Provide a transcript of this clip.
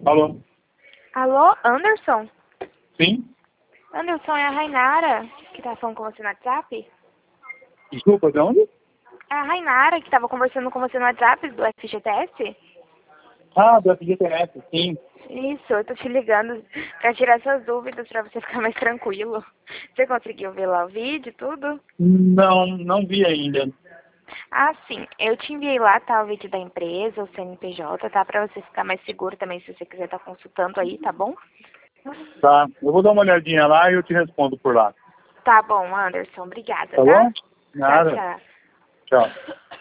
Alô? Alô, Anderson? Sim? Anderson, é a Rainara que tá falando com você no WhatsApp? Desculpa, de onde? É a Rainara que tava conversando com você no WhatsApp do FGTS? Ah, do FGTS, sim. Isso, eu tô te ligando pra tirar suas dúvidas, pra você ficar mais tranquilo. Você conseguiu ver lá o vídeo e tudo? Não vi ainda. Ah, sim. Eu te enviei lá, tá, o vídeo da empresa, o CNPJ, tá? Pra você ficar mais seguro também, se você quiser estar consultando aí, tá bom? Tá, eu vou dar uma olhadinha lá e eu te respondo por lá. Tá bom, Anderson. Obrigada, Tá tá? bom? Tchau, Nada. tchau. Tchau.